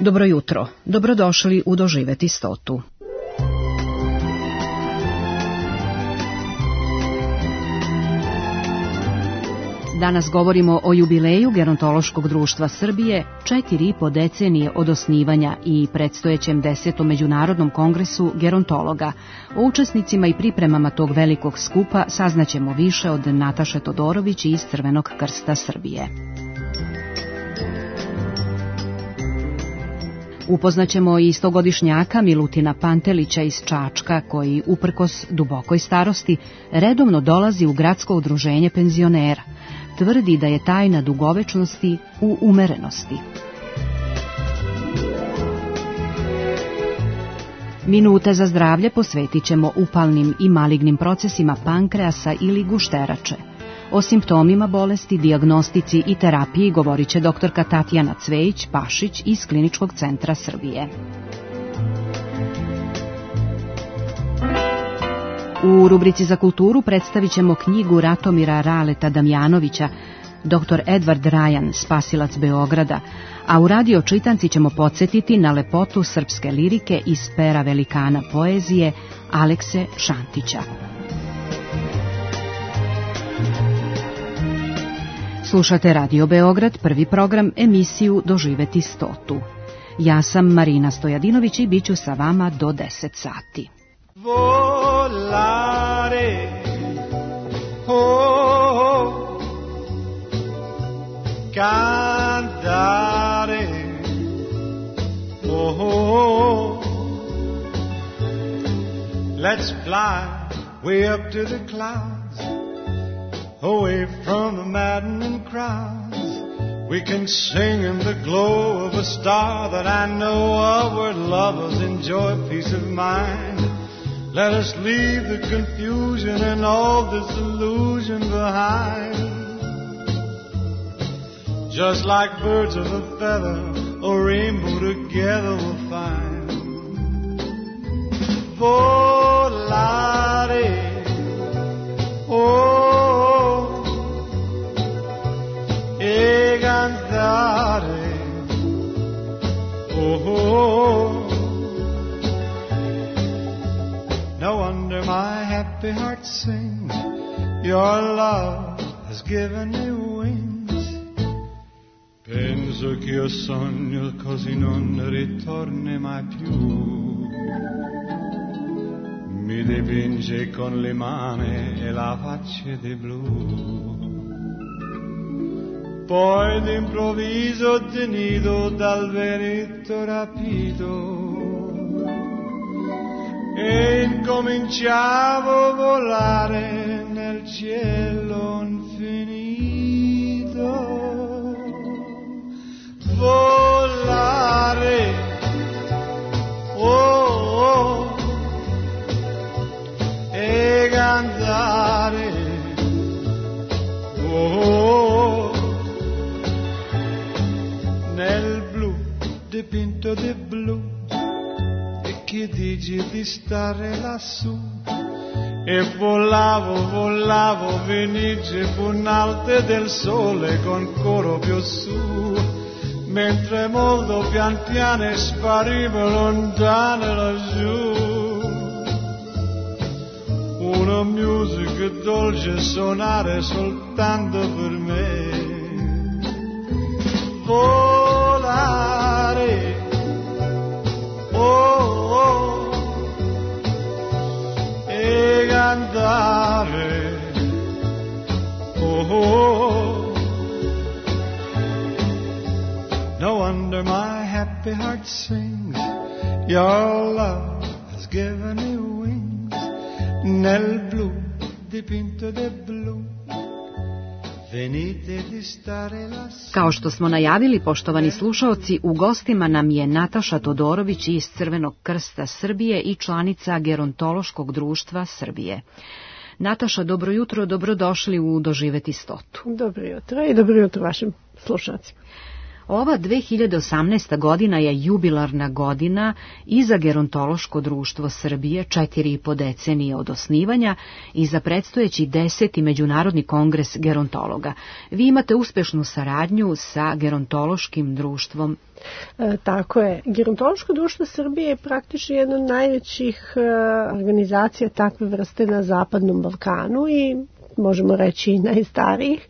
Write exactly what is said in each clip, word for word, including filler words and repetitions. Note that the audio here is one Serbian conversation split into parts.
Dobro jutro, dobrodošli u Doživeti stotu. Danas govorimo o jubileju Gerontološkog društva Srbije, četiri i po decenije od osnivanja i predstojećem desetom međunarodnom kongresu gerontologa. O učesnicima i pripremama tog velikog skupa saznaćemo više od Nataše Todorović iz Crvenog krsta Srbije. Upoznaćemo i stogodišnjaka Milutina Pantelića iz Čačka, koji, uprkos dubokoj starosti, redovno dolazi u gradsko udruženje penzionera. Tvrdi da je tajna dugovečnosti u umerenosti. Minute za zdravlje posvetit ćemo upalnim i malignim procesima pankreasa ili gušterače. O simptomima bolesti, dijagnostici i terapiji govorit će doktorka Tatjana Cvejić-Pašić iz Kliničkog centra Srbije. U rubrici za kulturu predstavit ćemo knjigu Ratomira Raleta Damjanovića, doktor Edvard Rajan, spasilac Beograda, a u radio čitanci ćemo podsjetiti na lepotu srpske lirike iz pera velikana poezije Alekse Šantića. Slušate Radio Beograd, prvi program, emisiju Doživeti stotu. Ja sam Marina Stojadinović i bit ću sa vama do deset sati. Volare, oh, cantare, oh, let's fly way up to the clouds, away from the maddening crowds. We can sing in the glow of a star that I know of, where lovers enjoy peace of mind. Let us leave the confusion and all disillusion behind. Just like birds of a feather, a rainbow together we'll find. Volare, oh, e cantare, oh. No wonder my happy heart sings. Your love has given me wings. Penso che io sogno così non ritorni mai più. Mi dipinge con le mani e la faccia di blu. Poi d'improvviso tenido dal vento rapido e incominciavo a volare nel cielo infinito. Volare, oh, oh, e cantare, oh, nel blu dipinto di blu. Che dici di stare lassù? E volavo, volavo, venice punalte del sole con coro più su, mentre molto pian piano sparivo lontano laggiù. Una musica dolce suonare soltanto per me. Volare, oh, e cantare, oh, no wonder my happy heart sings. Your love has given me wings. Nel blu dipinto di blu. Kao što smo najavili, poštovani slušaoci, u gostima nam je Nataša Todorović iz Crvenog krsta Srbije i članica Gerontološkog društva Srbije. Nataša, dobro jutro, dobrodošli u Doživeti stotu. Dobro jutro i dobro jutro vašim slušalcima. Ova dve hiljade osamnaesta. godina je jubilarna godina i za Gerontološko društvo Srbije, četiri i po decenije od osnivanja, i za predstojeći deseti Međunarodni kongres gerontologa. Vi imate uspešnu saradnju sa Gerontološkim društvom. E, tako je. Gerontološko društvo Srbije je praktično jedna od najvećih e, organizacija takve vrste na Zapadnom Balkanu i možemo reći i najstarijih.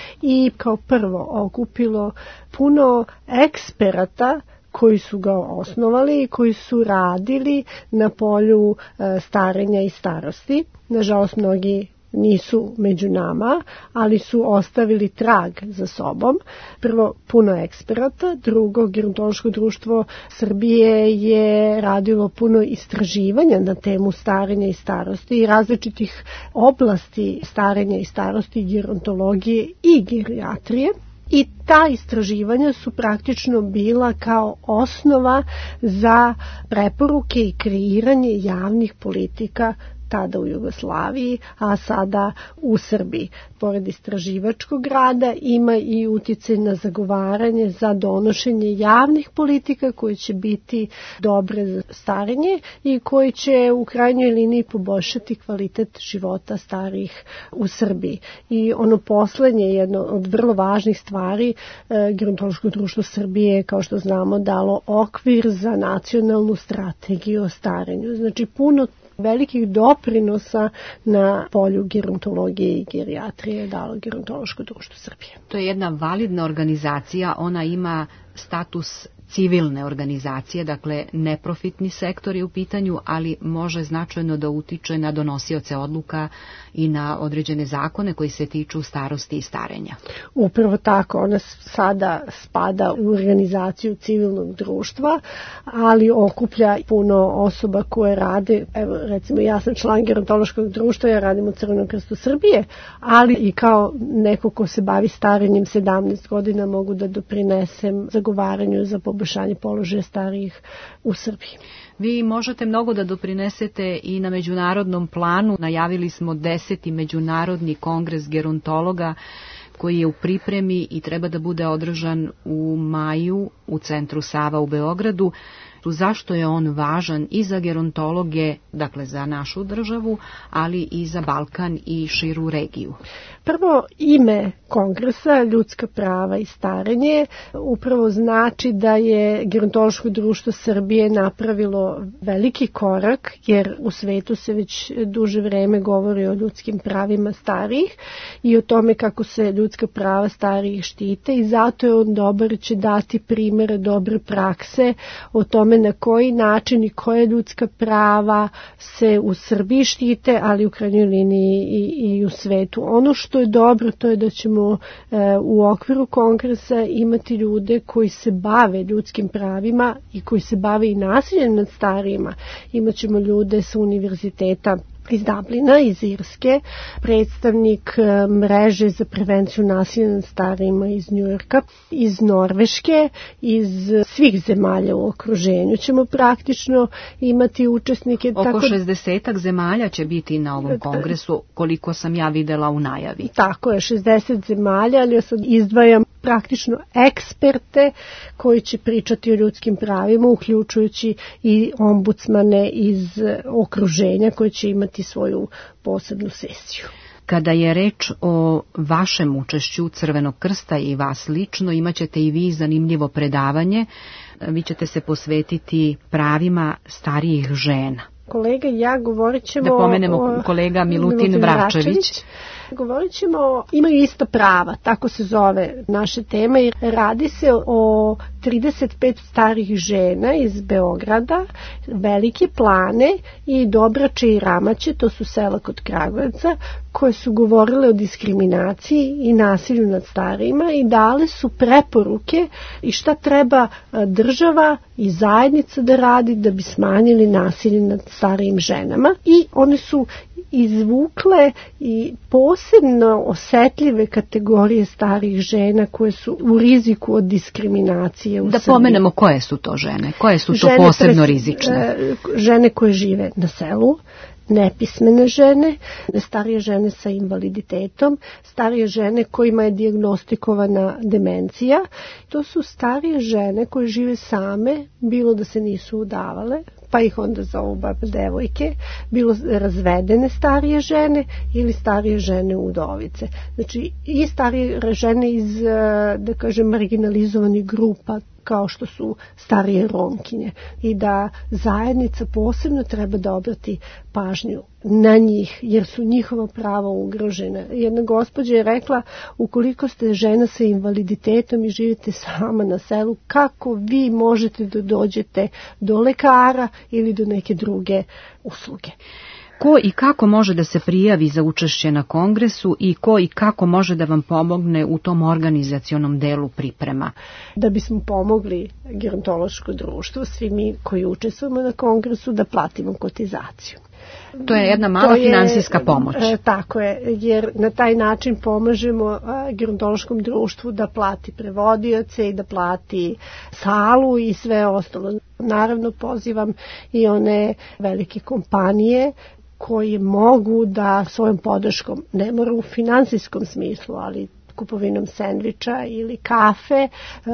I kao prvo okupilo puno eksperata koji su ga osnovali i koji su radili na polju e, starenja i starosti. Nažalost, mnogi nisu među nama, ali su ostavili trag za sobom. Prvo, puno eksperata. Drugo, Gerontološko društvo Srbije je radilo puno istraživanja na temu starenja i starosti i različitih oblasti starenja i starosti, gerontologije i gerijatrije. I ta istraživanja su praktično bila kao osnova za preporuke i kreiranje javnih politika tada u Jugoslaviji, a sada u Srbiji. Pored istraživačkog rada ima i uticaj na zagovaranje za donošenje javnih politika koje će biti dobre za starenje i koji će u krajnjoj liniji poboljšati kvalitet života starijih u Srbiji. I ono poslednje, jedno od vrlo važnih stvari, Gerontološko društvo Srbije je, kao što znamo, dalo okvir za nacionalnu strategiju o starenju. Znači, puno velikih doprinosa na polju gerontologije i gerijatrije je dalo Gerontološko društvo Srbije. To je jedna validna organizacija, ona ima status civilne organizacije, dakle neprofitni sektor je u pitanju, ali može značajno da utiče na donosioce odluka i na određene zakone koji se tiču starosti i starenja. Upravo tako, ona sada spada u organizaciju civilnog društva, ali okuplja puno osoba koje rade, evo recimo ja sam član Gerontološkog društva, ja radim u Crvenom krstu Srbije, ali i kao neko ko se bavi starenjem sedamnaest godina mogu da doprinesem zagovaranju za poboljšanje položaja starijih u Srbiji. Vi možete mnogo da doprinesete i na međunarodnom planu. Najavili smo deseti Međunarodni kongres gerontologa koji je u pripremi i treba da bude održan u maju u Centru Sava u Beogradu. Zašto je on važan i za gerontologe, dakle za našu državu, ali i za Balkan i širu regiju? Prvo, ime kongresa, ljudska prava i starenje, upravo znači da je Gerontološko društvo Srbije napravilo veliki korak, jer u svetu se već duže vreme govori o ljudskim pravima starijih i o tome kako se ljudska prava starijih štite i zato je on dobar, će dati primere dobre prakse o tome na koji način i koje ljudska prava se u Srbiji štite, ali u krajnjoj liniji i, i u svetu. Ono što je dobro, to je da ćemo e, u okviru kongresa imati ljude koji se bave ljudskim pravima i koji se bave i nasiljem nad starijima. Imaćemo ljude sa univerziteta iz Dublina, iz Irske, predstavnik mreže za prevenciju nasilja nad starijima iz Njujorka, iz Norveške, iz svih zemalja u okruženju. Ćemo praktično imati učesnike. Oko tako... šezdesetak zemalja će biti na ovom kongresu, koliko sam ja videla u najavi. Tako je, šezdeset zemalja, ali ja sad izdvajam praktično eksperte koji će pričati o ljudskim pravima, uključujući i ombudsmane iz okruženja koji će imati svoju posebnu sesiju. Kada je reč o vašem učešću Crvenog krsta i vas lično, imaćete i vi zanimljivo predavanje. Vi ćete se posvetiti pravima starijih žena. Kolega i ja govorit ćemo... Da pomenemo o, kolega Milutin, Milutin Vračević. Vračević. Govorit ćemo, imaju ista prava, tako se zove naše tema i radi se o trideset pet starih žena iz Beograda, Velike Plane i Dobrače i Ramaće, to su sela kod Kragujevca, koje su govorile o diskriminaciji i nasilju nad starijima i dale su preporuke i šta treba država i zajednica da radi da bi smanjili nasilje nad starijim ženama. I one su izvukle i posebno osetljive kategorije starih žena koje su u riziku od diskriminacije u Da Srbiji. Pomenemo koje su to žene, koje su to žene posebno pres, rizične. Žene koje žive na selu, nepismene žene, starije žene sa invaliditetom, starije žene kojima je dijagnostikovana demencija. To su starije žene koje žive same, bilo da se nisu udavale, pa ih onda zovu baba devojke, bilo razvedene starije žene ili starije žene udovice. Znači i starije žene iz, da kažem, marginalizovanih grupa, kao što su starije Romkinje, i da zajednica posebno treba da obrati pažnju na njih, jer su njihova prava ugrožena. Jedna gospođa je rekla, ukoliko ste žena sa invaliditetom i živite sama na selu, kako vi možete da dođete do lekara ili do neke druge usluge? Ko i kako može da se prijavi za učešće na kongresu i ko i kako može da vam pomogne u tom organizacionom delu priprema? Da bismo pomogli gerontološko društvo, svi mi koji učestvujemo na kongresu, da platimo kotizaciju. To je jedna mala je, finansijska pomoć. E, tako je, jer na taj način pomažemo a, gerontološkom društvu da plati prevodioce i da plati salu i sve ostalo. Naravno pozivam i one velike kompanije koji mogu da svojom podrškom, ne mora u finansijskom smislu, ali kupovinom sendviča ili kafe,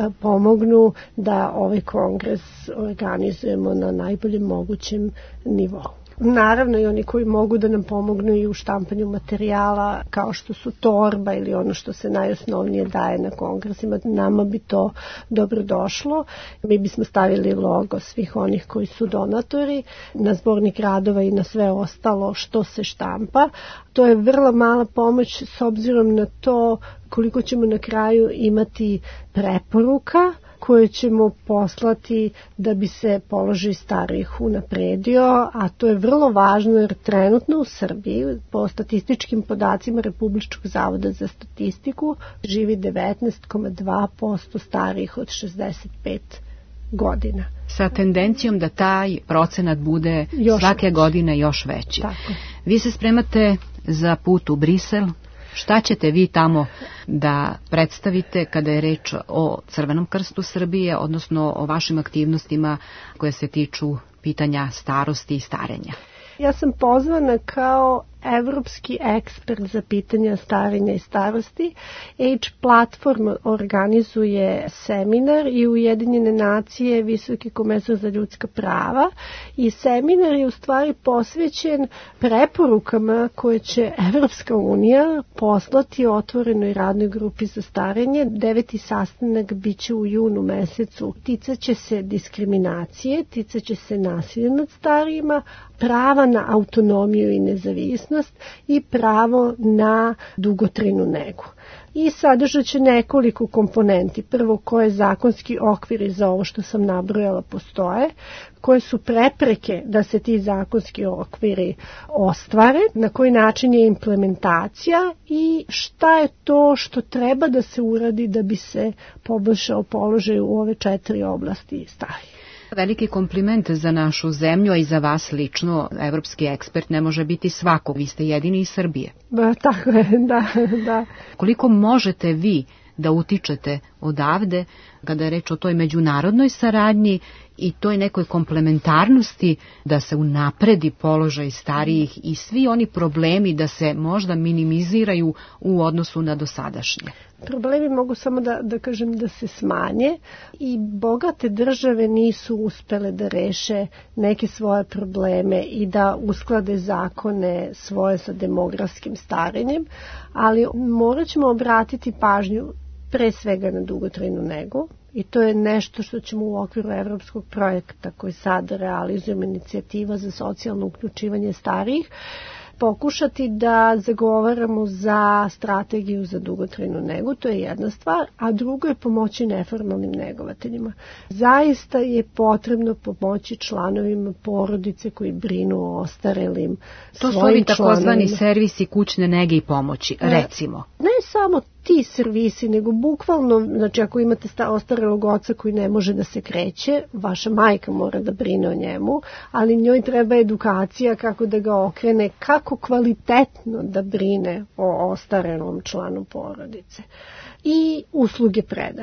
pomognu da ovaj kongres organizujemo na najboljem mogućem nivou. Naravno i oni koji mogu da nam pomognu i u štampanju materijala kao što su torba ili ono što se najosnovnije daje na kongresima, nama bi to dobro došlo. Mi bismo stavili logo svih onih koji su donatori na zbornik radova i na sve ostalo što se štampa. To je vrlo mala pomoć s obzirom na to koliko ćemo na kraju imati preporuka koje ćemo poslati da bi se položaj starijih unapredio, a to je vrlo važno jer trenutno u Srbiji po statističkim podacima Republičkog zavoda za statistiku živi devetnaest zarez dva posto starijih od šezdeset pet godina. Sa tendencijom da taj procenat bude još svake veći. godine još veći. Tako. Vi se spremate za put u Brisel. Šta ćete vi tamo da predstavite kada je reč o Crvenom krstu Srbije, odnosno o vašim aktivnostima koje se tiču pitanja starosti i starenja? Ja sam pozvana kao evropski ekspert za pitanja starenja i starosti. Age Platform organizuje seminar i Ujedinjene nacije Visoki komesar za ljudska prava i seminar je u stvari posvećen preporukama koje će Evropska unija poslati otvorenoj radnoj grupi za starenje. Deveti sastanak biće u junu mesecu. Ticaće se diskriminacije, ticaće se nasilja nad starijima, prava na autonomiju i nezavisnost i pravo na dugotrajnu negu. I sadržat će nekoliko komponenti. Prvo, koje zakonski okviri za ovo što sam nabrojala postoje, koje su prepreke da se ti zakonski okviri ostvare, na koji način je implementacija i šta je to što treba da se uradi da bi se poboljšao položaj u ove četiri oblasti starijih. Veliki kompliment za našu zemlju, a i za vas lično, evropski ekspert ne može biti svako, vi ste jedini iz Srbije. Ba, tako je, da, da. Koliko možete vi da utičete odavde kada je reč o toj međunarodnoj saradnji i toj nekoj komplementarnosti da se unapredi položaj starijih i svi oni problemi da se možda minimiziraju u odnosu na dosadašnje? Problemi mogu samo da, da kažem da se smanje i bogate države nisu uspele da reše neke svoje probleme i da usklade zakone svoje sa demografskim starenjem, ali morat ćemo obratiti pažnju pre svega na dugotrajnu negu i to je nešto što ćemo u okviru evropskog projekta koji sad realizujemo, inicijativa za socijalno uključivanje starijih, pokušati da zagovaramo za strategiju za dugotrajnu negu, to je jedna stvar, a drugo je pomoći neformalnim negovateljima. Zaista je potrebno pomoći članovima porodice koji brinu o ostarelim to svojim članovima. To su ovi takozvani servisi kućne nege i pomoći, recimo. Ne, ne samo ti servisi, nego bukvalno, znači ako imate sta, ostarelog oca koji ne može da se kreće, vaša majka mora da brine o njemu, ali njoj treba edukacija kako da ga okrene, kako kvalitetno da brine o ostarelom članu porodice. I usluge predaha.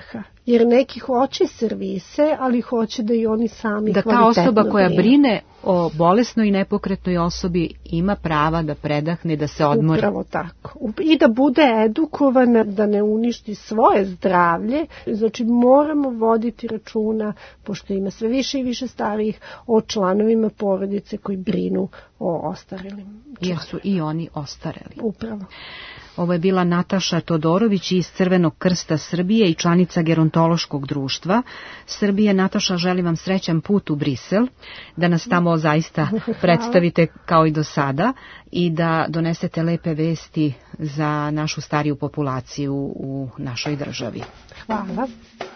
jer neki hoće servise, ali hoće da i oni sami da kvalitetno ta osoba koja brinu. brine o bolesnoj i nepokretnoj osobi ima prava da predahne, da se odmori. Upravo tako. I da bude edukovana, da ne uništi svoje zdravlje. Znači moramo voditi računa, pošto ima sve više i više starijih, o članovima porodice koji brinu o ostarelim. Jer su i oni ostareli. Upravo. Ovo je bila Nataša Todorović iz Crvenog krsta Srbije i članica Gerontološkog društva Srbije. Nataša, želim vam srećan put u Brisel, da nas tamo zaista predstavite kao i do sada i da donesete lepe vesti za našu stariju populaciju u našoj državi. Hvala.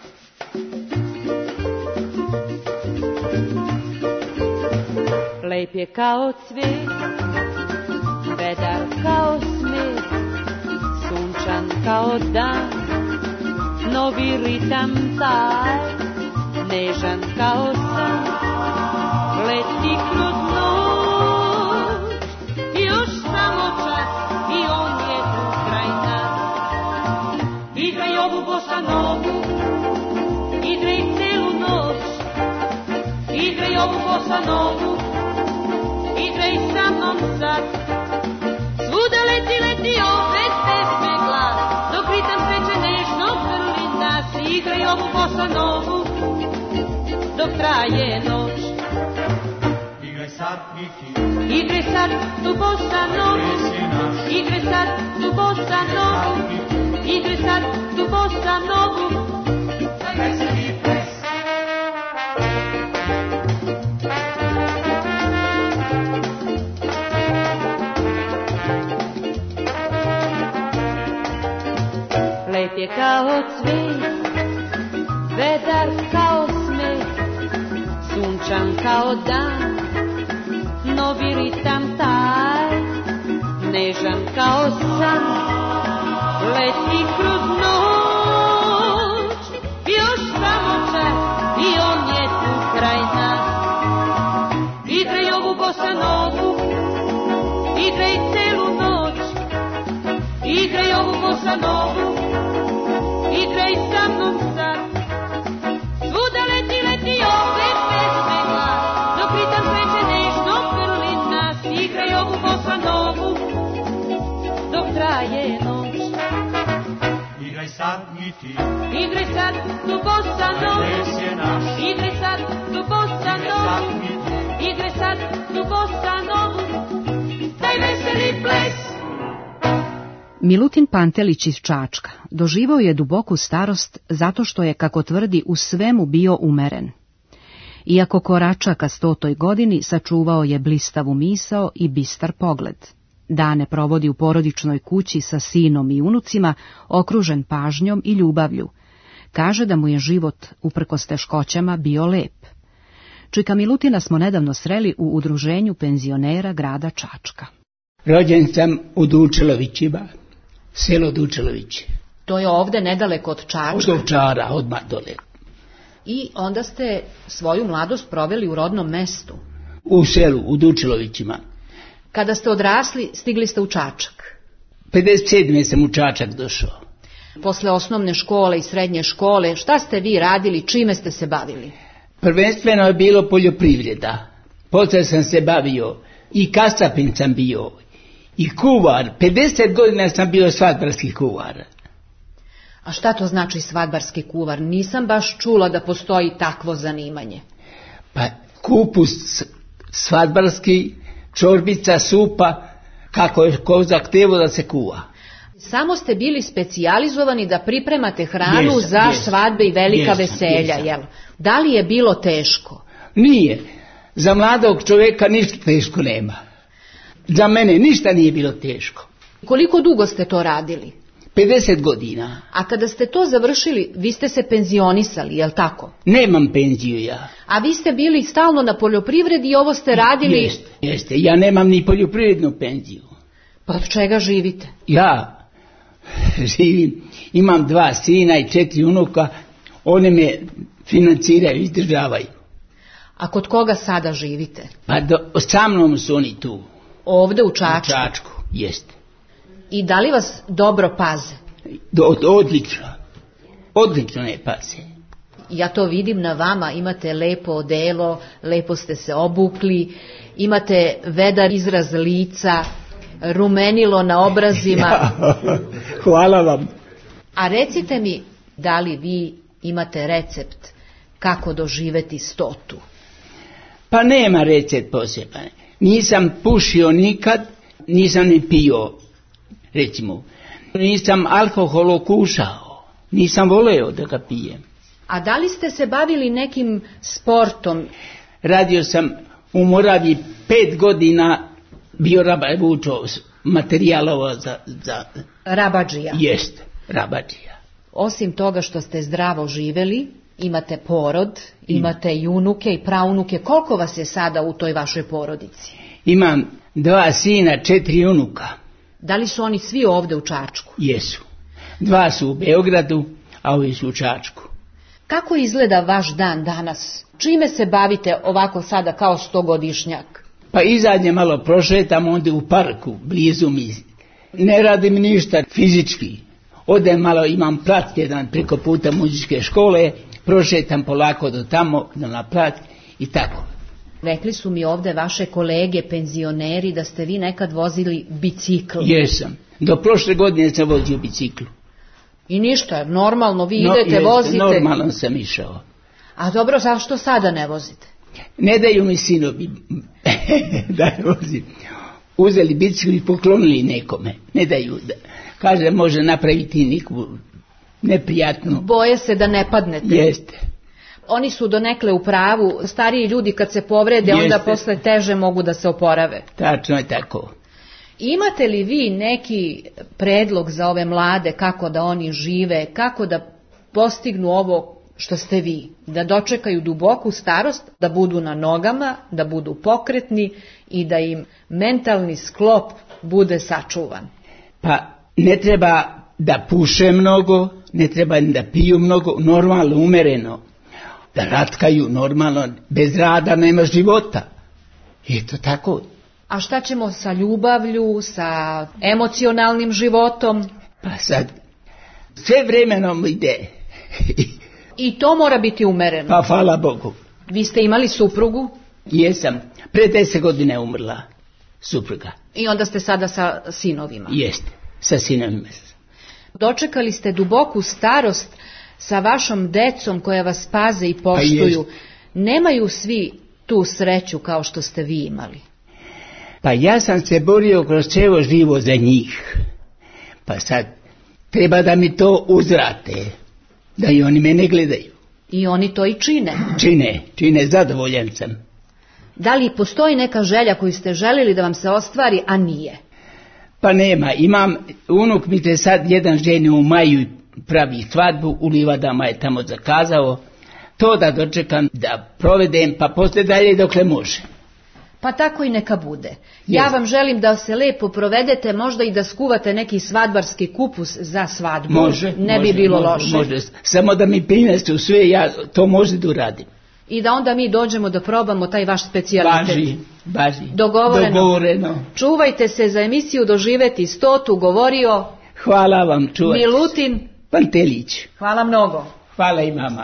Lep je kao cvijet, vedar kao smijet, sunčan kao dan, novi ritam taj, nežan kao san, leti kroz noć, još samo čas i on je tu kraj nas. Igraj ovu bossa novu, igraj celu noć, igraj ovu bossa novu, igraj sa mnom sad. Svuda leti, leti opet pesme glas, dok ritam sreće nežno vrli nas. Igraj ovu bossa novu, dok traje noć. Igraj sad i ti, Igraj sad tu bossa novu, igraj sad tu bossa novu, igraj sad tu bossa novu. veseli ples. Lep je kao cvijet, vedar kao smeh, sunčan kao dan, novi ritam taj, nežan kao san, leti kroz noć, još samo čas i on je tu kraj nas. Igraj ovu bossa novu, igraj celu noć, igraj ovu bossa novu, igraj sa mnom sad. Svuda leti, leti opet pesme glas, dok ritam sreće nežno grli nas. Igraj ovu bossa novu, dok traje noć. Igraj sad i ti, Igraj sad tu bossa novu, ples je naš. igraj sad tu bossa Igraj sad novu, i ti, igraj sad tu bossa novu, taj veseli ples. Milutin Pantelić iz Čačka doživao je duboku starost zato što je, kako tvrdi, u svemu bio umeren. Iako korača ka stotoj godini, sačuvao je blistavu misao i bistar pogled. Dane provodi u porodičnoj kući sa sinom i unucima, okružen pažnjom i ljubavlju. Kaže da mu je život, uprkos teškoćama, bio lep. Čika Milutina smo nedavno sreli u udruženju penzionera grada Čačka. Rođen sam u Dučelovićima, selo Dučelović. To je ovde nedaleko od Čačka. Od Ovčara, odmah dole. I onda ste svoju mladost proveli u rodnom mestu. U selu, u Dučelovićima. Kada ste odrasli, stigli ste u Čačak. pedeset sedme sam u Čačak došao. Posle osnovne škole i srednje škole, šta ste vi radili, čime ste se bavili? Prvenstveno je bilo poljoprivreda. Posle sam se bavio i kasapin sam bio, i kuvar. pedeset godina sam bio svadbarski kuvar. A šta to znači svadbarski kuvar? Nisam baš čula da postoji takvo zanimanje. Pa kupus svadbarski, čorbica, supa, kako je ko zahtevo da se kuva. Samo ste bili specijalizovani da pripremate hranu Jesam, za jesam. svadbe i velika Jesam, veselja, jesam. jel? Da li je bilo teško? Nije. Za mladog čovjeka ništa teško nema. Za mene ništa nije bilo teško. Koliko dugo ste to radili? pedeset godina. A kada ste to završili, vi ste se penzionisali, jel tako? Nemam penziju ja. A vi ste bili stalno na poljoprivredi i ovo ste radili... Jeste, jeste. Ja nemam ni poljoprivrednu penziju. Pa od čega živite? Ja živim, imam dva sina i četiri unuka, one me financiraju, izdržavaju. A kod koga sada živite? Pa do, sa mnom su oni tu. Ovde u U Čačku. Čačku, jeste. I da li vas dobro paze? Do, odlično. odlično ne paze. Ja to vidim na vama, imate lepo odelo, lepo ste se obukli, imate vedar izraz lica, rumenilo na obrazima. Ja, hvala vam. A recite mi, da li vi imate recept kako doživeti stotu? Pa nema recept poseban. Nisam pušio nikad, nisam ni pio, recimo. Nisam alkohol okušao, nisam voleo da ga pijem. A da li ste se bavili nekim sportom? Radio sam u Moraviji pet godina, bio vučo materijalovo za, za... Rabadžija. Jest, rabadžija. Osim toga što ste zdravo živeli, imate porod, imate i unuke i praunuke. Koliko vas je sada u toj vašoj porodici? Imam dva sina, četiri unuka. Da li su oni svi ovde u Čačku? Jesu. Dva su u Beogradu, a ovi su u Čačku. Kako izgleda vaš dan danas? Čime se bavite ovako sada kao stogodišnjak? Pa izađem malo prošetam, onda u parku, blizu mi. Ne radim ništa fizički. Odem malo, imam plac jedan preko puta muzičke škole, prošetam polako do tamo, do na plac i tako. Rekli su mi ovde vaše kolege, penzioneri, da ste vi nekad vozili bicikl. Jesam. Do prošle godine sam vozio biciklu. I ništa, normalno, vi No, idete, jeste, vozite. Normalno sam išao. A dobro, zašto sada ne vozite? Ne daju mi sinovi da vozim. Uzeli bicikl i poklonili nekome. Ne daju da. Kaže, može napraviti neku neprijatnu. Boje se da ne padnete. Jeste. Oni su donekle u pravu. Stariji ljudi kad se povrede, Jeste. onda posle teže mogu da se oporave. Tačno je tako. Imate li vi neki predlog za ove mlade, kako da oni žive, kako da postignu ovo što ste vi, da dočekaju duboku starost, da budu na nogama, da budu pokretni i da im mentalni sklop bude sačuvan? Pa ne treba da puše mnogo, ne treba da piju mnogo, normalno, umereno. Da ratkaju normalno, bez rada nema života. Eto tako. A šta ćemo sa ljubavlju, sa emocionalnim životom? Pa sad, sve vremenom ide. I to mora biti umereno. Pa hvala Bogu. Vi ste imali suprugu? Jesam, pre deset godine umrla supruga. I onda ste sada sa sinovima? Jeste, sa sinovima. Dočekali ste duboku starost sa vašom decom koja vas paze i poštuju. Pa nemaju svi tu sreću kao što ste vi imali. Pa ja sam se borio kroz cijelo živo za njih. Pa sad treba da mi to uzrate, da i oni mene gledaju. I oni to i čine. Čine, čine, zadovoljan sam. Da li postoji neka želja koju ste želili da vam se ostvari, a nije? Pa nema, imam, unuk mi se sad jedan ženi u maju i pravi svadbu, u Livadama je tamo zakazao, to da dočekam, da provedem, pa posle dalje dokle može. Pa tako i neka bude. Ja Jest. vam želim da se lepo provedete, možda i da skuvate neki svadbarski kupus za svadbu. Može, ne može, bi bilo može, loše. Može. Samo da mi prinesu sve, ja to možda da uradim. I da onda mi dođemo da probamo taj vaš specijalitet. Baži, baži. Dogovoreno. Dogovoreno. Čuvajte se za emisiju Doživeti stotu, govorio Hvala vam, čuvajte. Milutin Pantelić. Hvala mnogo. Hvala i mama.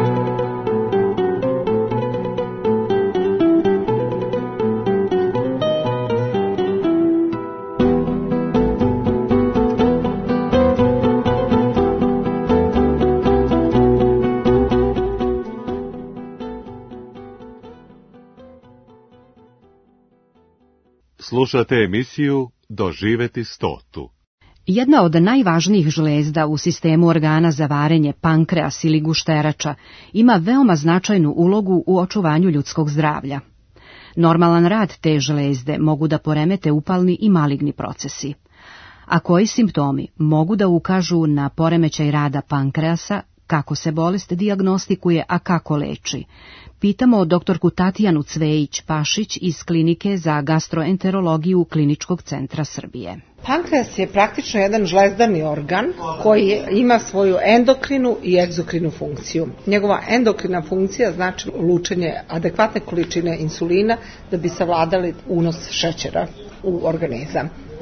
Slušate emisiju Doživeti stotu. Jedna od najvažnijih žlezda u sistemu organa za varenje, pankreas ili gušterača, ima veoma značajnu ulogu u očuvanju ljudskog zdravlja. Normalan rad te žlezde mogu da poremete upalni i maligni procesi. A koji simptomi mogu da ukažu na poremećaj rada pankreasa, kako se bolest dijagnostikuje, a kako leči? Pitamo doktorku Tatjanu Cvejić-Pašić iz Klinike za gastroenterologiju Kliničkog centra Srbije. Pankreas je praktično jedan žlezdani organ koji ima svoju endokrinu i egzokrinu funkciju. Njegova endokrina funkcija znači lučenje adekvatne količine insulina da bi savladali unos šećera u organizam.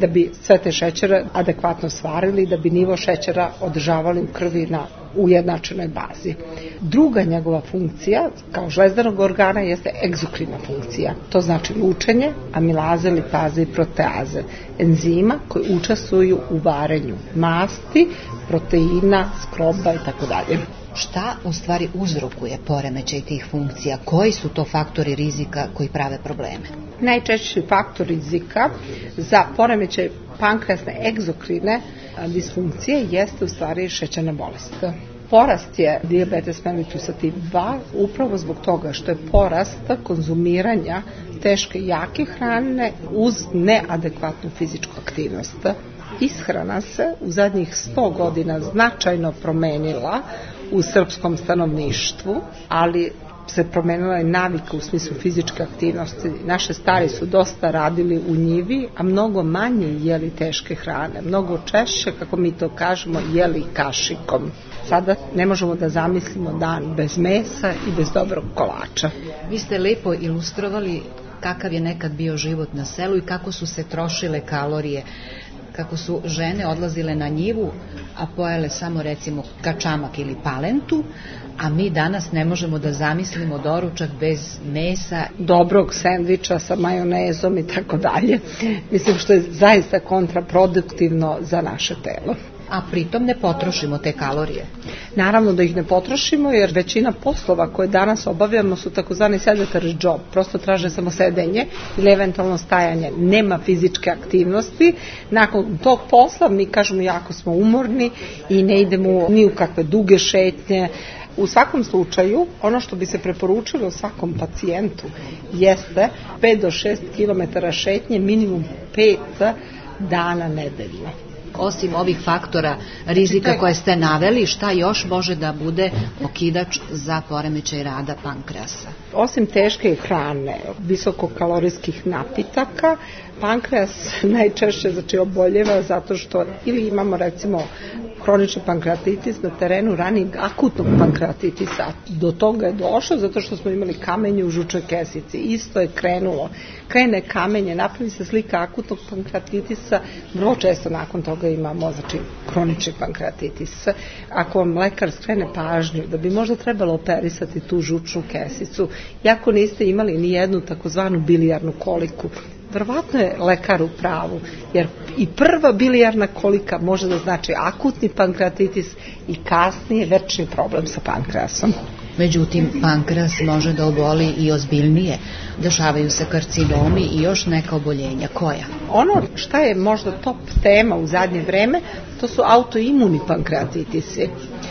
da bi sve te šećere adekvatno svarili, da bi nivo šećera održavali u krvi na ujednačenoj bazi. Druga njegova funkcija, kao žlezdanog organa, jeste egzokrina funkcija. To znači lučenje amilaze, lipaze i proteaze, enzima koji učestvuju u varenju masti, proteina, skroba i tako dalje. Šta u stvari uzrokuje poremećaj tih funkcija? Koji su to faktori rizika koji prave probleme? Najčešći faktor rizika za poremećaj pankreasne egzokrine disfunkcije jeste u stvari šećerna bolest. Porast je dijabetes mellitusa tip dva upravo zbog toga što je porast konzumiranja teške i jake hrane uz neadekvatnu fizičku aktivnost. Ishrana se u zadnjih sto godina značajno promenila u srpskom stanovništvu, ali se promenila je navika u smislu fizičke aktivnosti. Naše stari su dosta radili u njivi, a mnogo manje jeli teške hrane. Mnogo češće, kako mi to kažemo, jeli kašikom. Sada ne možemo da zamislimo dan bez mesa i bez dobrog kolača. Vi ste lepo ilustrovali kakav je nekad bio život na selu i kako su se trošile kalorije, kako su žene odlazile na njivu, a pojele samo recimo kačamak ili palentu, a mi danas ne možemo da zamislimo doručak bez mesa. Dobrog sendviča sa majonezom i tako dalje. Mislim što je zaista kontraproduktivno za naše telo. A pritom ne potrošimo te kalorije. Naravno da ih ne potrošimo, jer većina poslova koje danas obavljamo su takozvani sedentary job, prosto traže samo sedenje ili eventualno stajanje, nema fizičke aktivnosti. Nakon tog posla mi kažemo jako smo umorni i ne idemo ni u kakve duge šetnje. U svakom slučaju, ono što bi se preporučilo svakom pacijentu jeste pet do šest kilometara šetnje minimum pet dana nedeljno. Osim ovih faktora rizika koje ste naveli, šta još može da bude okidač za poremećaj rada pankreasa? Osim teške hrane, visokokalorijskih napitaka, pankreas najčešće znači oboljeva zato što ili imamo recimo hronični pankreatitis na terenu ranijeg akutnog pankreatitisa. Do toga je došlo zato što smo imali kamenje u žučnoj kesici. Isto je krenulo. Krene kamenje, napravi se slika akutnog pankreatitisa, vrlo često nakon toga imamo znači, hronični pankreatitis. Ako vam lekar skrene pažnju da bi možda trebalo operisati tu žučnu kesicu, iako niste imali ni jednu takozvanu bilijarnu koliku, verovatno je lekar u pravu, jer i prva bilijarna kolika može da znači akutni pankreatitis i kasnije večni problem sa pankreasom. Međutim, pankreas može da oboli i ozbiljnije. Dešavaju se karcinomi i još neka oboljenja. Koja? Ono šta je možda top tema u zadnje vreme, to su autoimuni pankreatitisi.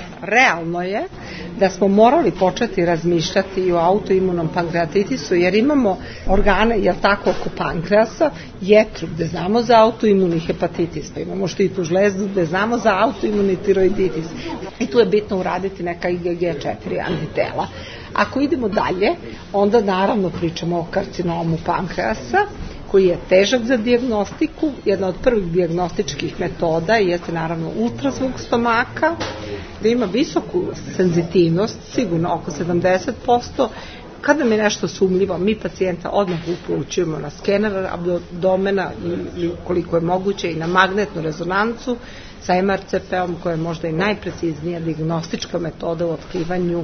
Realno je da smo morali početi razmišljati i o autoimunom pankreatitisu, jer imamo organe, jel tako, oko pankreasa, jetru gde znamo za autoimuni hepatitis, pa imamo štitnu žlezdu gde znamo za autoimuni tiroiditis. I tu je bitno uraditi neka I G G četiri antitela. Ako idemo dalje, onda naravno pričamo o karcinomu pankreasa, koji je težak za dijagnostiku. Jedna od prvih dijagnostičkih metoda jeste naravno ultrazvuk stomaka, da ima visoku senzitivnost, sigurno oko sedamdeset posto. Kada mi je nešto sumljivo, mi pacijenta odmah upućujemo na skener abdomena i koliko je moguće i na magnetnu rezonancu sa M R C P-om, koja je možda i najpreciznija dijagnostička metoda u otkrivanju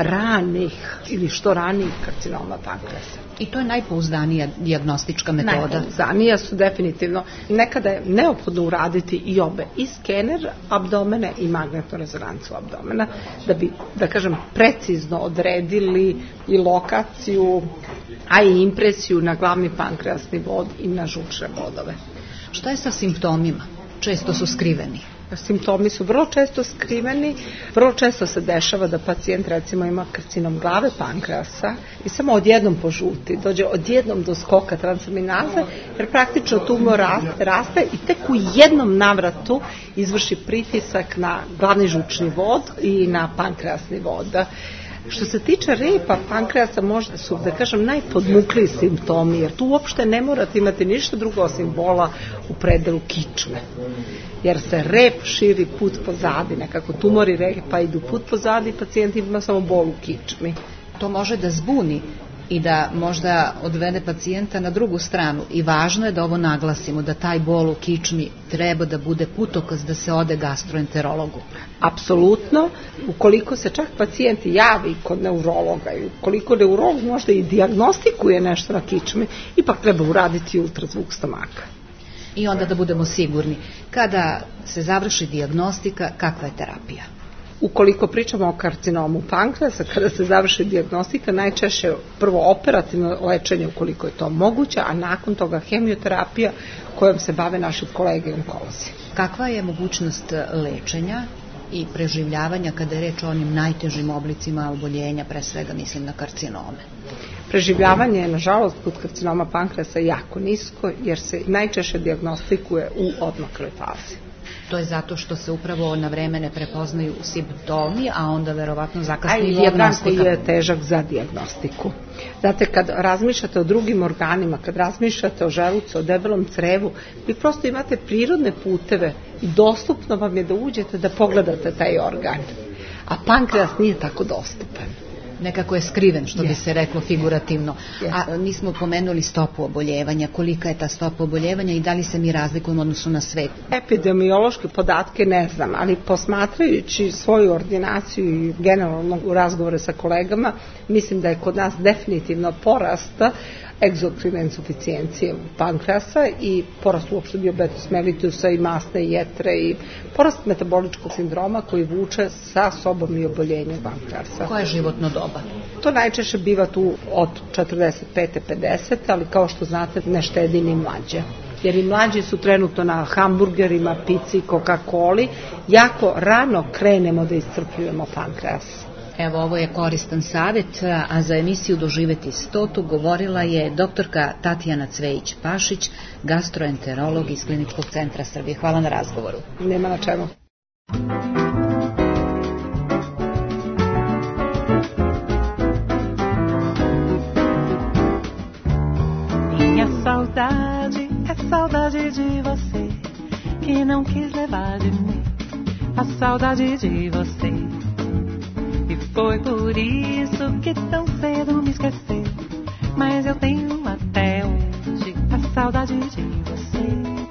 ranih ili što ranijih karcinoma pankreasa. I to je najpouzdanija dijagnostička metoda? Najpouzdanija su definitivno. Nekada je neophodno uraditi i obe, i skener abdomena i magnetnu rezonancu abdomena, da bi, da kažem, precizno odredili i lokaciju, a i impresiju na glavni pankreasni vod i na žučne vodove. Šta je sa simptomima? Često su skriveni. Simptomi su vrlo često skriveni, vrlo često se dešava da pacijent recimo ima karcinom glave pankreasa i samo odjednom požuti, dođe odjednom do skoka transaminaze, jer praktično tumor raste, raste i tek u jednom navratu izvrši pritisak na glavni žučni vod i na pankreasni vod. Što se tiče repa pankreasa, možda su, da kažem, najpodmukliji simptomi, jer tu uopšte ne morate imati ništa drugo osim bola u predelu kičme. Jer se rep širi put pozadi, nekako tumori repa idu put pozadi, pacijent ima samo bol u kičmi. To može da zbuni i da možda odvede pacijenta na drugu stranu. I važno je da ovo naglasimo, da taj bol u kičmi treba da bude putokaz da se ode gastroenterologu. Apsolutno, ukoliko se čak pacijent javi kod neurologa i ukoliko neurolog možda i dijagnostikuje nešto na kičmi, ipak treba uraditi ultrazvuk stomaka. I onda da budemo sigurni, kada se završi dijagnostika, kakva je terapija? Ukoliko pričamo o karcinomu pankreasa, kada se završi dijagnostika, najčešće prvo operativno lečenje ukoliko je to moguće, a nakon toga hemioterapija kojom se bave naši kolege onkolozi. Kakva je mogućnost lečenja i preživljavanja kada je reč o onim najtežim oblicima oboljenja, pre svega mislim na karcinome? Preživljavanje je, nažalost, kod karcinoma pankreasa jako nisko, jer se najčešće dijagnostikuje u odmakloj fazi. To je zato što se upravo na vreme ne prepoznaju simptomi, a onda verovatno zakasni i dijagnostika. A i organ koji je težak za dijagnostiku. Znate, kad razmišljate o drugim organima, kad razmišljate o želucu, o debelom crevu, vi prosto imate prirodne puteve i dostupno vam je da uđete da pogledate taj organ. A pankreas nije tako dostupan. Nekako je skriven, što yes. bi se reklo figurativno. Yes. A nismo pomenuli stopu oboljevanja. Kolika je ta stopa oboljevanja i da li se mi razlikujemo odnosu na svet? Epidemiološke podatke ne znam, ali posmatrajući svoju ordinaciju i generalno u razgovore sa kolegama, mislim da je kod nas definitivno porast egzokrine insuficijencije pankreasa i porast uopšte diabetes mellitusa i masne jetre i porast metaboličkog sindroma koji vuče sa sobom i oboljenje pankreasa. Koje je životno doba? To najčešće biva tu od četrdeset pet pedeset, ali kao što znate ne štedi ni mlađe. Jer i mlađi su trenutno na hamburgerima, pici, Coca-Coli. Jako rano krenemo da iscrpljujemo pankreas. Evo, ovo je koristan savjet, a za emisiju Doživeti stotu govorila je doktorka Tatjana Cvejić-Pašić, gastroenterolog iz Kliničkog centra Srbije. Hvala na razgovoru. Nema na čemu. Minha saudade é saudade de você, que não quis levar de mim a saudade de você. E foi por isso que tão cedo me esqueceu, mas eu tenho até hoje a saudade de você.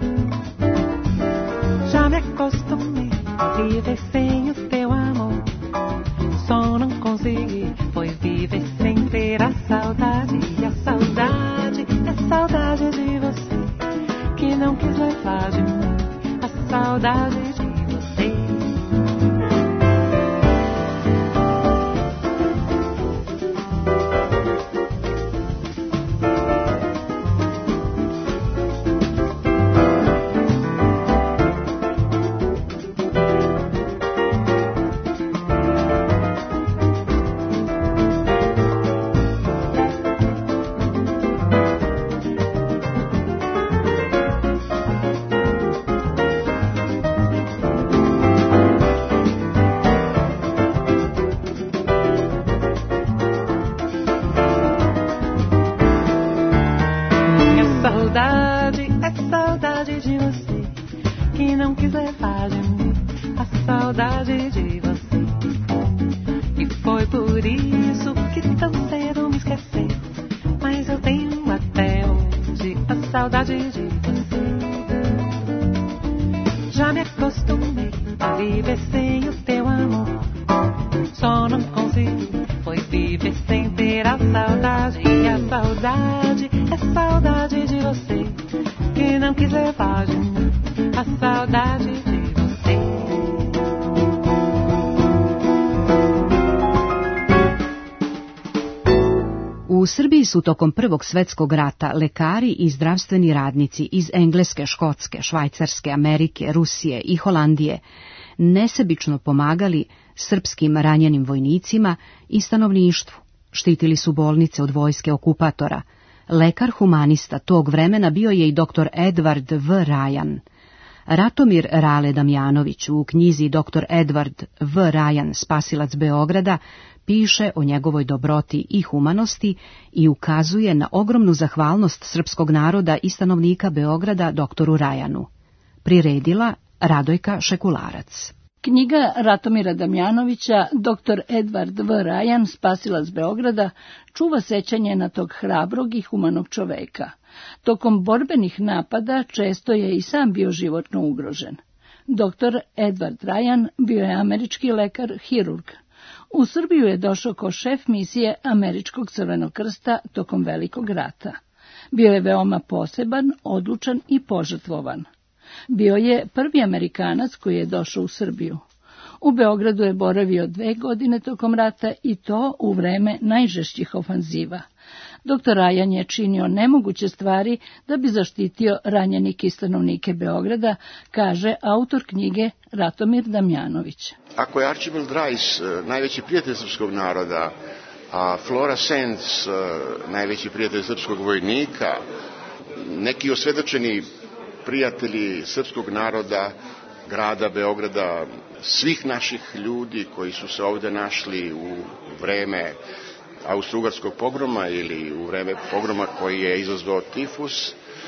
Já me acostumei a viver sem o teu amor, só não consegui foi viver sem ter a saudade. E a saudade é saudade de você, que não quis levar de mim a saudade de você. U Srbiji su tokom Prvog svjetskog rata lekari i zdravstveni radnici iz Engleske, Škotske, Švajcarske, Amerike, Rusije i Holandije nesebično pomagali srpskim ranjenim vojnicima i stanovništvu. Štitili su bolnice od vojske okupatora. Lekar humanista tog vremena bio je i doktor Edward V. Ryan. Ratomir Rale Damjanović u knjizi doktor Edward V. Ryan, spasilac Beograda, piše o njegovoj dobroti i humanosti i ukazuje na ogromnu zahvalnost srpskog naroda i stanovnika Beograda doktoru Rajanu. Priredila Radojka Šekularac. Knjiga Ratomira Damjanovića, doktor Edward V. Rajan, spasilac Beograda, čuva sećanje na tog hrabrog i humanog čoveka. Tokom borbenih napada često je i sam bio životno ugrožen. doktor Edward Rajan bio je američki lekar, hirurg. U Srbiju je došao kao šef misije Američkog crvenog krsta tokom Velikog rata. Bio je veoma poseban, odlučan i požrtvovan. Bio je prvi Amerikanac koji je došao u Srbiju. U Beogradu je boravio dve godine tokom rata i to u vreme najžešćih ofanziva. doktor Rajan je činio nemoguće stvari da bi zaštitio ranjenike i stanovnike Beograda, kaže autor knjige Ratomir Damjanović. Ako je Archibald Rice najveći prijatelj srpskog naroda, a Flora Sands najveći prijatelj srpskog vojnika, neki osvedočeni prijatelji srpskog naroda, grada Beograda, svih naših ljudi koji su se ovde našli u vreme austrougarskog pogroma ili u vreme pogroma koji je izazvao tifus,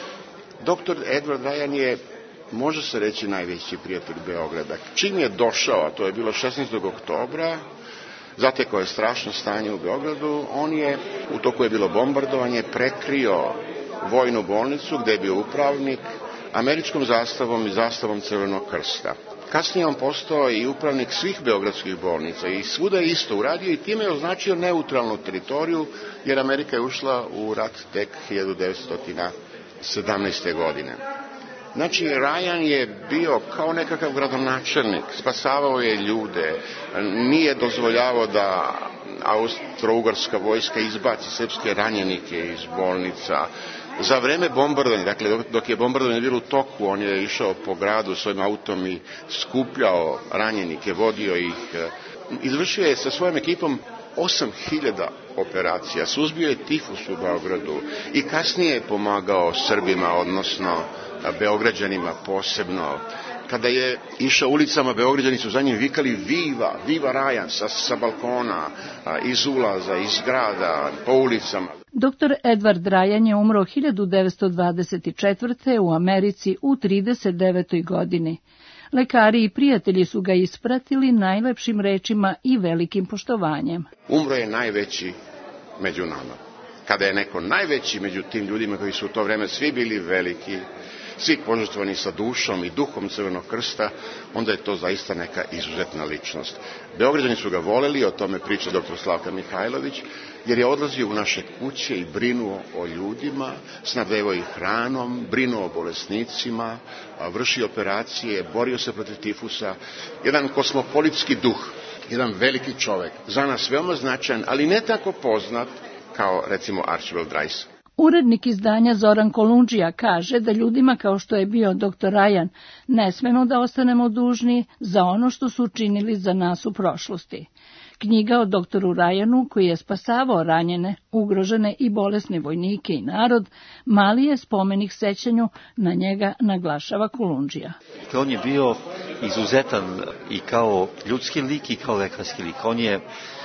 doktor Edward Rajan je, može se reći, najveći prijatelj Beograda. Čim je došao, a to je bilo šesnaestog oktobra, zatekao je strašno stanje u Beogradu, on je, u toku je bilo bombardovanje, prekrio vojnu bolnicu gde je bio upravnik američkom zastavom i zastavom Crvenog krsta. Kasnije on postao i upravnik svih beogradskih bolnica i svuda je isto uradio i time je označio neutralnu teritoriju, jer Amerika je ušla u rat tek hiljadu devetsto sedamnaeste. godine. Znači, Rajan je bio kao nekakav gradonačelnik, spasavao je ljude, nije dozvoljavao da austro-ugarska vojska izbaci srpske ranjenike iz bolnica. Za vreme bombardovanja, dakle dok je bombardovanje bilo u toku, on je išao po gradu svojim autom i skupljao ranjenike, vodio ih. Izvršio je sa svojom ekipom osam hiljada operacija, suzbio je tifus u Beogradu i kasnije je pomagao Srbima, odnosno Beograđanima posebno. Kada je išao ulicama, Beograđani su za njim vikali viva, viva Rajan sa, sa balkona, iz ulaza, iz grada, po ulicama. doktor Edward Rajan je umro hiljadu devetsto dvadeset četvrte. u Americi u trideset devetoj godini. Lekari i prijatelji su ga ispratili najlepšim rečima i velikim poštovanjem. Umro je najveći među nama. Kada je neko najveći među tim ljudima koji su u to vreme svi bili veliki, svi požrtvovani sa dušom i duhom Crvenog krsta, onda je to zaista neka izuzetna ličnost. Beograđani su ga voleli, o tome priča doktor Slavka Mihajlović, jer je odlazio u naše kuće i brinuo o ljudima, snabdevao ih hranom, brinuo o bolesnicima, vršio operacije, borio se protiv tifusa. Jedan kosmopolitski duh, jedan veliki čovek, za nas veoma značajan, ali ne tako poznat kao recimo Archibald Rice. Urednik izdanja Zoran Kolundžija kaže da ljudima kao što je bio doktor Rajan ne smemo da ostanemo dužni za ono što su učinili za nas u prošlosti. Knjiga o doktoru Rajanu, koji je spasavao ranjene, ugrožene i bolesne vojnike i narod, mali je spomenik sećanju na njega, naglašava Kolundžija. On je bio izuzetan i kao ljudski lik i kao lekarski lik. On je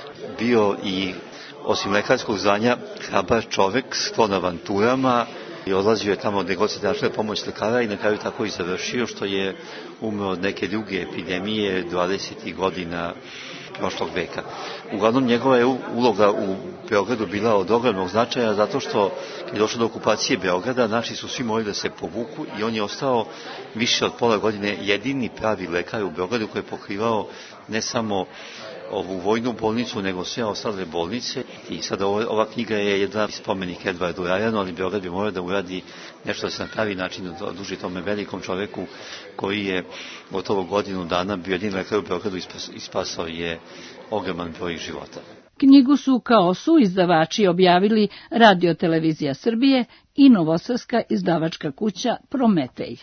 bio i osim lekarskog zvanja, hrabar čovek, sklon avanturama i odlazio je tamo gde god se tražila pomoć lekara i na kraju tako i završio, što je umro od neke druge epidemije dvadesetih godina prošlog veka. Uglavnom, njegova je uloga u Beogradu bila od ogromnog značaja zato što je došlo do okupacije Beograda, naši su svi morali da se povuku i on je ostao više od pola godine jedini pravi lekar u Beogradu koji je pokrivao ne samo ovu vojnu bolnicu, nego sve ostale bolnice. I sada ova knjiga je jedna spomenik Edwardu Rajanu, ali Beograd bi morao da uradi nešto da se na pravi način oduži tome velikom čoveku koji je gotovo godinu dana bio jedin lekar u Beogradu i spasao je ogroman broj života. Knjigu su kao suizdavači objavili Radio Televizija Srbije i novosadska izdavačka kuća Prometej.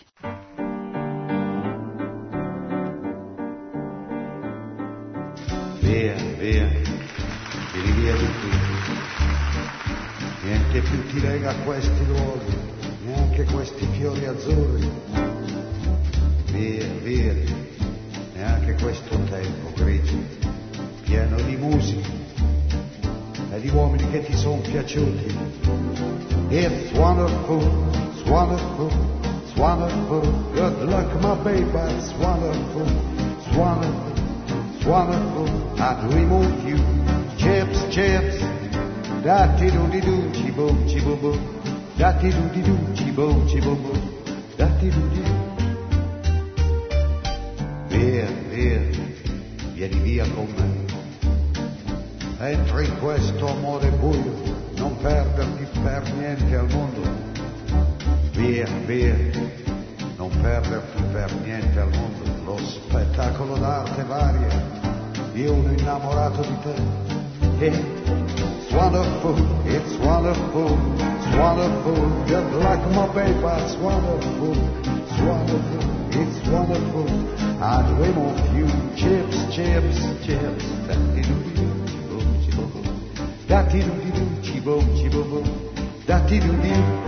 Via, via, vieni via di qui. Niente più ti lega a questi luoghi, neanche questi fiori azzurri. Via, via, neanche questo tempo grigio, pieno di musica e di uomini che ti sono piaciuti. It's wonderful, it's wonderful, it's wonderful. Good luck, my baby, it's wonderful. It's it's wonderful, it's wonderful. I dream of you, chips, chips. Da-ti-do-di-doo, chi-boom, chi-boom-boom. Da-ti-do-di-doo, chi-boom, chi-boom-boom. Da-ti-do-di-doo. Via, via, vieni via con me. Entra in questo amore buio, non perderti per niente al mondo. Via, via, non perderti per niente al mondo. Lo spettacolo d'arte varia, io uno innamorato di te. It's wonderful, it's wonderful, it's wonderful. Just like my baby, it's wonderful, it's wonderful, it's wonderful. I dream of you, chips, chips, chips. Da-ti-do-di-doo, chi-boom, chi-boom-boom. Da-ti-do-di-doo, chi-boom, chi-boom-boom. Da-ti-do-di-doo.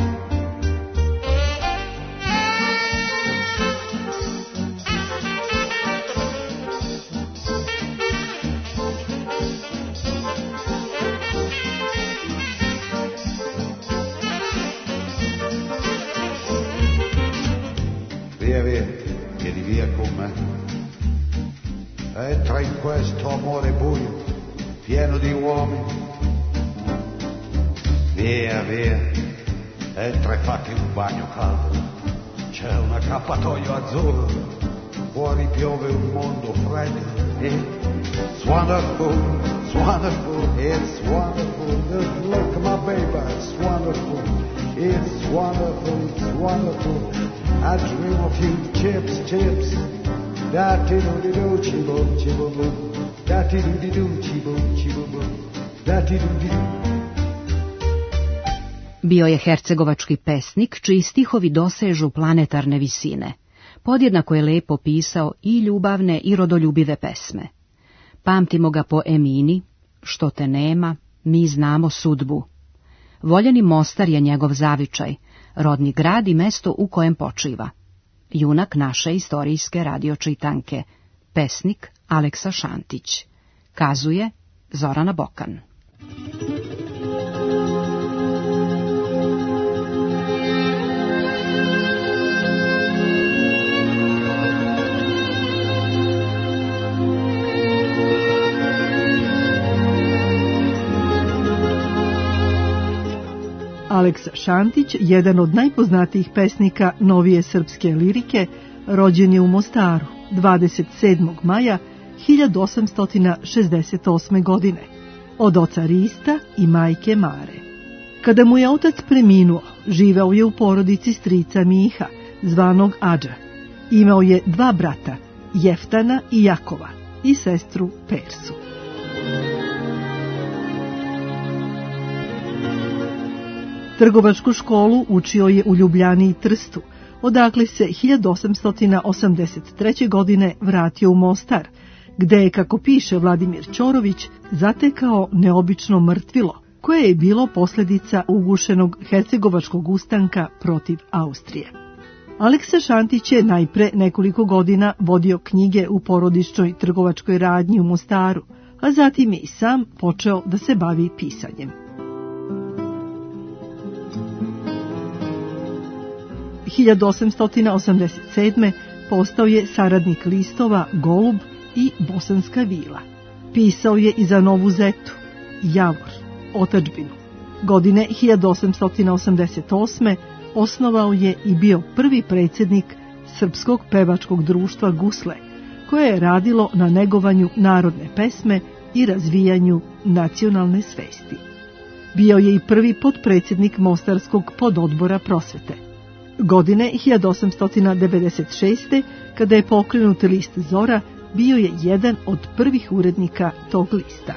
Entra in questo amore buio, pieno di uomini. Via, via, entra e fatti un bagno caldo. C'è un accappatoio azzurro, fuori piove un mondo freddo. It's wonderful, it's wonderful, it's wonderful. Just look my baby, it's wonderful. It's wonderful, it's wonderful. I dream of you, chips, chips. Da-ti-do-di-doo, chi-boom, chi-boom-boom. Da-ti-do-di-doo, chi-boom, chi-boom-boom. Da-ti-do-di-doo. Bio je hercegovački pesnik, čiji stihovi dosežu planetarne visine. Podjednako je lepo pisao i ljubavne i rodoljubive pesme. Pamtimo ga po Emini, Što te nema, mi znamo sudbu. Voljeni Mostar je njegov zavičaj, rodni grad i mesto u kojem počiva. Junak naše istorijske radiočitanke, pesnik Aleksa Šantić. Kazuje Zorana Bokan. Aleksa Šantić, jedan od najpoznatijih pesnika novije srpske lirike, rođen je u Mostaru dvadeset sedmog maja hiljadu osamsto šezdeset osme. godine, od oca Rista i majke Mare. Kada mu je otac preminuo, živeo je u porodici strica Miha, zvanog Adža. Imao je dva brata, Jeftana i Jakova, i sestru Persu. Trgovačku školu učio je u Ljubljani i Trstu, odakle se hiljadu osamsto osamdeset treće. godine vratio u Mostar, gde je, kako piše Vladimir Ćorović, zatekao neobično mrtvilo, koje je bilo posljedica ugušenog hercegovačkog ustanka protiv Austrije. Aleksa Šantić je najpre nekoliko godina vodio knjige u porodičnoj trgovačkoj radnji u Mostaru, a zatim je i sam počeo da se bavi pisanjem. hiljadu osamsto osamdeset sedme. postao je saradnik listova Golub i Bosanska vila. Pisao je i za Novu Zetu, Javor, Otadžbinu. Godine hiljadu osamsto osamdeset osme. osnovao je i bio prvi predsjednik Srpskog pevačkog društva Gusle, koje je radilo na negovanju narodne pesme i razvijanju nacionalne svesti. Bio je i prvi potpredsjednik Mostarskog pododbora prosvete. Godine hiljadu osamsto devedeset šeste. kada je pokrenut list Zora, bio je jedan od prvih urednika tog lista.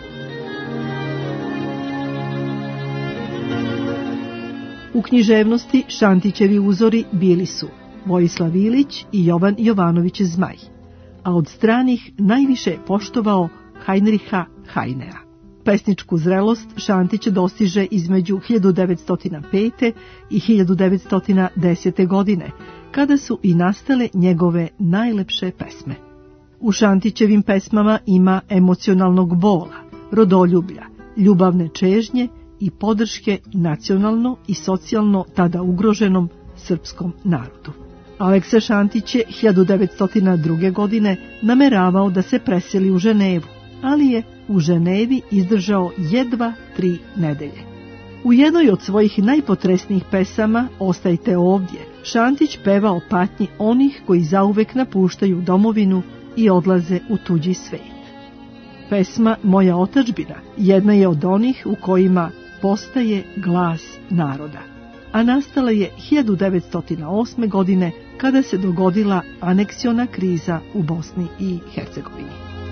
U književnosti Šantićevi uzori bili su Vojislav Ilić i Jovan Jovanović Zmaj, a od stranih najviše je poštovao Heinricha Heinea. Pesničku zrelost Šantić dostiže između hiljadu devetsto pete. i hiljadu devetsto desete. godine, kada su i nastale njegove najlepše pesme. U Šantićevim pesmama ima emocionalnog bola, rodoljublja, ljubavne čežnje i podrške nacionalno i socijalno tada ugroženom srpskom narodu. Aleksa Šantić je hiljadu devetsto druge. godine nameravao da se preseli u Ženevu, ali je u Ženevi izdržao jedva tri nedelje. U jednoj od svojih najpotresnijih pesama Ostajte ovdje, Šantić peva o patnji onih koji zauvek napuštaju domovinu i odlaze u tuđi svet. Pesma Moja otadžbina jedna je od onih u kojima postaje glas naroda, a nastala je hiljadu devetsto osme. godine kada se dogodila aneksiona kriza u Bosni i Hercegovini.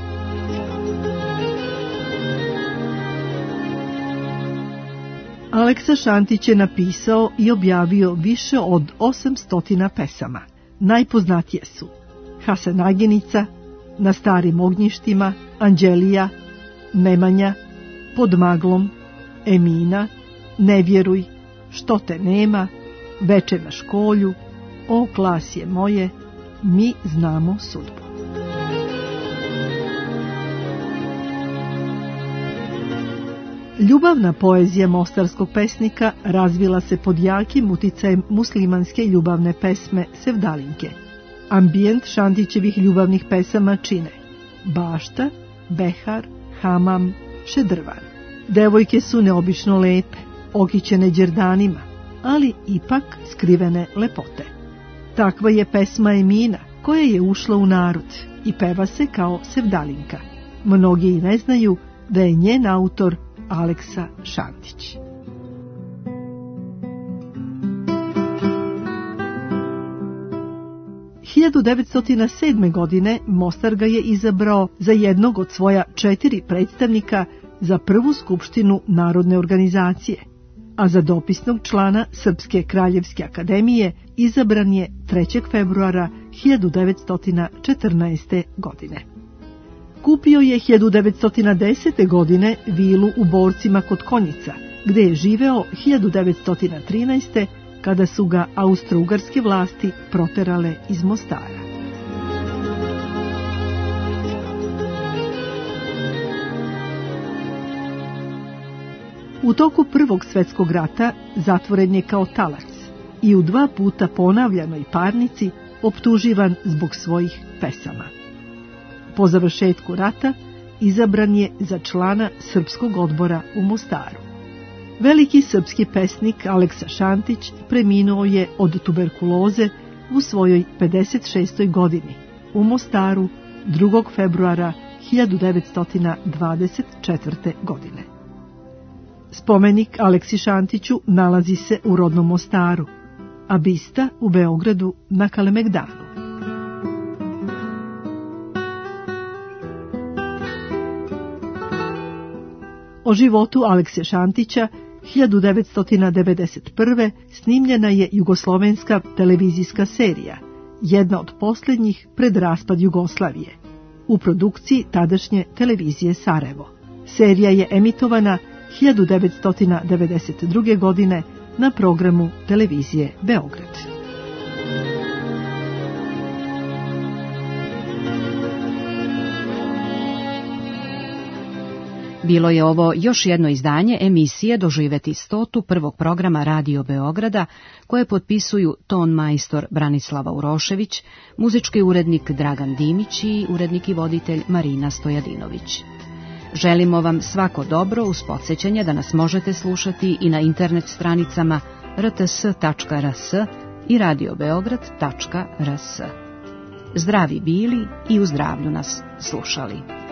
Aleksa Šantić je napisao i objavio više od osamsto pesama. Najpoznatije su Hasenaginica, Na starim ognjištima, Anđelija, Nemanja, Pod maglom, Emina, Ne vjeruj, Što te nema, Veče na školju, O klasje moje, Mi znamo sudbu. Ljubavna poezija mostarskog pesnika razvila se pod jakim uticajem muslimanske ljubavne pesme Sevdalinke. Ambijent Šantićevih ljubavnih pesama čine Bašta, Behar, Hamam, Šedrvan. Devojke su neobično lepe, okićene đerdanima, ali ipak skrivene lepote. Takva je pesma Emina, koja je ušla u narod i peva se kao Sevdalinka. Mnogi i ne znaju da je njen autor Aleksa Šantić. hiljadu devetsto sedme. godine Mostar ga je izabrao za jednog od svoja četiri predstavnika za prvu skupštinu Narodne organizacije, a za dopisnog člana Srpske kraljevske akademije izabran je trećeg februara hiljadu devetsto četrnaeste. godine. Kupio je hiljadu devetsto desete. godine vilu u Borcima kod Konjica, gde je živeo hiljadu devetsto trinaeste. kada su ga austrougarske vlasti proterale iz Mostara. U toku Prvog svjetskog rata zatvoren je kao talac i u dva puta ponavljanoj parnici optuživan zbog svojih pesama. Po završetku rata izabran je za člana Srpskog odbora u Mostaru. Veliki srpski pesnik Aleksa Šantić preminuo je od tuberkuloze u svojoj pedeset šestoj. godini u Mostaru drugog februara hiljadu devetsto dvadeset četvrte. godine. Spomenik Aleksi Šantiću nalazi se u rodnom Mostaru, a bista u Beogradu na Kalemegdanu. O životu Alekse Šantića hiljadu devetsto devedeset prve. snimljena je jugoslovenska televizijska serija, jedna od posljednjih pred raspad Jugoslavije, u produkciji tadašnje televizije Sarajevo. Serija je emitovana hiljadu devetsto devedeset druge. godine na programu televizije Beograd. Bilo je ovo još jedno izdanje emisije Doživeti stotu prvog programa Radio Beograda, koje potpisuju ton majstor Branislava Urošević, muzički urednik Dragan Dimić i urednik i voditelj Marina Stojadinović. Želimo vam svako dobro uz podsjećanje da nas možete slušati i na internet stranicama r t s tačka r s i radio beograd tačka r s. Zdravi bili i u zdravlju nas slušali.